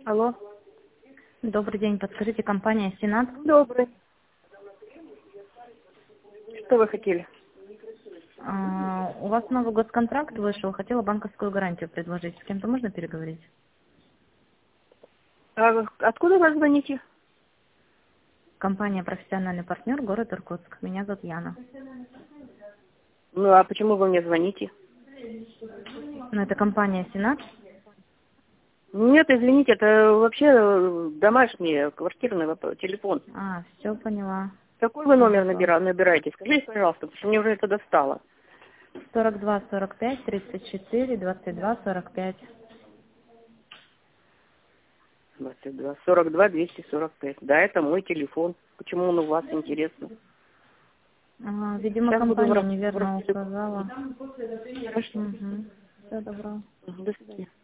Алло. Добрый день, подскажите, компания «Сенат». Добрый. Что вы хотели? У вас новый госконтракт вышел, хотела банковскую гарантию предложить. С кем-то можно переговорить? А откуда вы звоните? Компания «Профессиональный партнер», город Иркутск. Меня зовут Яна. Ну, а почему вы мне звоните? Ну, это компания «Сенат». Нет, извините, это вообще домашний, квартирный телефон. Все поняла. Какой вы номер Хорошо. набираете? Скажите, пожалуйста, потому что мне уже это достало. 42 45 34 22 45. 22 42 245. Да, это мой телефон. Почему он у вас, интересно? Видимо, Сейчас буду компания в неверно телефон. указала. Хорошо. Все, добро. До свидания.